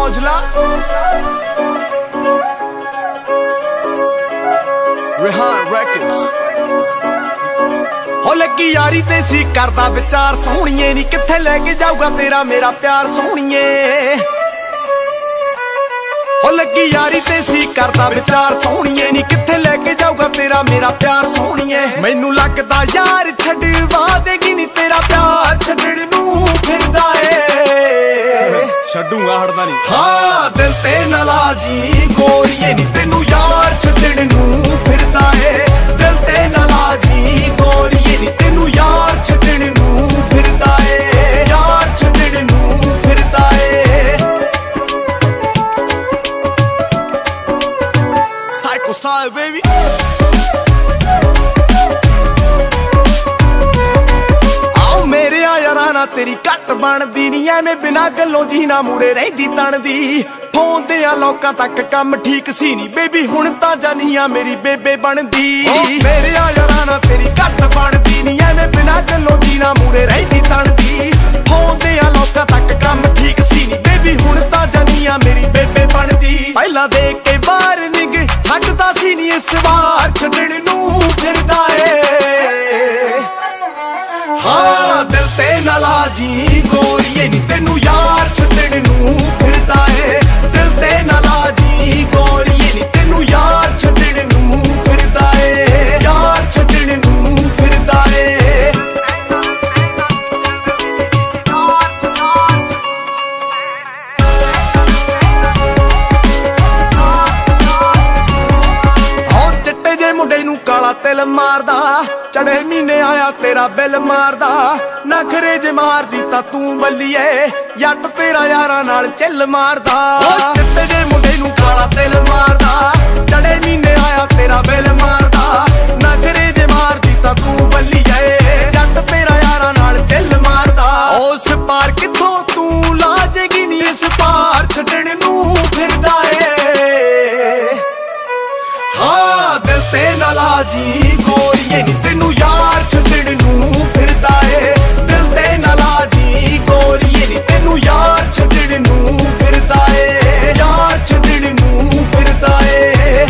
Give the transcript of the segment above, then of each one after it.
हौसला रेहान रेकॉर्ड्स हो लगी यारी ते सी करदा विचार सोहणीए नी किथे लेके जाऊगा तेरा मेरा प्यार सोहणीए हो लगी यारी ते सी करदा विचार सोहणीए नी किथे लेके जाऊगा तेरा मेरा प्यार सोहणीए मैनू लगदा यार छड्डवा देगी नी तेरा प्यार छड्डण नूं फिरदा ए छड्डूंगा हटदा नहीं हाँ दिल ते ना लाजी गोरीए नी तेनू यार छड्डण नूं फिरदा ए दिल ते ना लाजी गोरीए नी तेनू यार छड्डण नूं फिरदा ए यार छड्डण नूं फिरदा ए Psycho style baby आओ मेरे याराना तेरी घट बनदी नी एवें बिना गल्लों जी ना मूरे रहिंदी तणदी फोन ते आ लोकां तक कम ठीक सी नी बेबी हुण तां जानिया मेरी बेबे बनदी मेरे याराना तेरी घट बनदी नी एवें बिना गल्लों जी ना मूरे रहिंदी तणदी फोन ते आ लोकां तक कम ठीक सी नी बेबी हुण तां जानिया मेरी बेबे बनदी पहला देख के वार्निंग छड्डदा सी नी इस वार छड्डण नूं फिरदा ए हाँ दिल ते ना लाजी गोरीए नी तेनू यार छड्डण नूं फिरदा ए दिल ते ना लाजी गोरीए नी तेनू यार छड्डण नूं फिरदा ए यार छड्डण नूं फिरदा ए मुंडे नू काला तिल मारदा चढ़े महीने आया तेरा बिल मारदा नखरे जे मारदी तां तू बल्लीए जट तेरा यारां नाल चिल मारदा चिट्टे जे मुंडे नू काला तिल मारदा चढ़े महीने आया तेरा बिल मारदा नखरे जे मारदी तां तू बल्लीए जट तेरा यारां नाल चिल मारदा उस पार किथों तू ला जेगी नी इस पार छड्डण नूं फिरदा ए हाँ दिल ते ना लाजी गोरीए नी तेनू यार छड्डण नूं फिरदा ए दिल ते ना लाजी गोरीए नी तेनू यार छड्डण नूं फिरदा ए यार छड्डण नूं फिरदा ए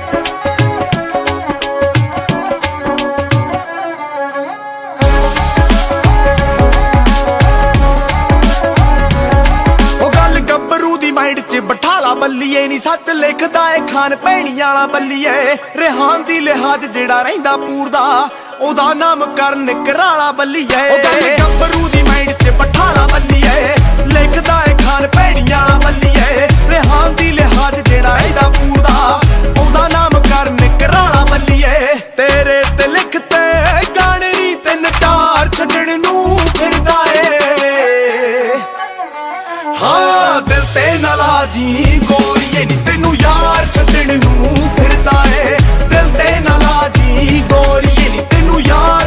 ओ गल गब्बरू दी माइंड च बठाला बल्लीए नी सच लिखदा ए खान भैणी वाला बल्लीए रेहान दी लिहाज जेड़ा रहिंदा पूरदा ओदा नाम करन कराला बल्लीए ओ गल गब्बरू दी माइंड च बठाला बल्लीए लिखदा ए खान भैणी वाला बल्लीए रेहान दी लिहाज जेड़ा रहिंदा पूरदा ओदा नाम करन कराला बल्लीए तेरे ते लिखते गाने नी तिन चार छड्डण नूं फिरदा ए हाँ दिल ते ना लाजी गोरीए नी तेनू यार छड्डण नूं फिरदा ए दिल ते ना लाजी गोरीए नी तेनू यार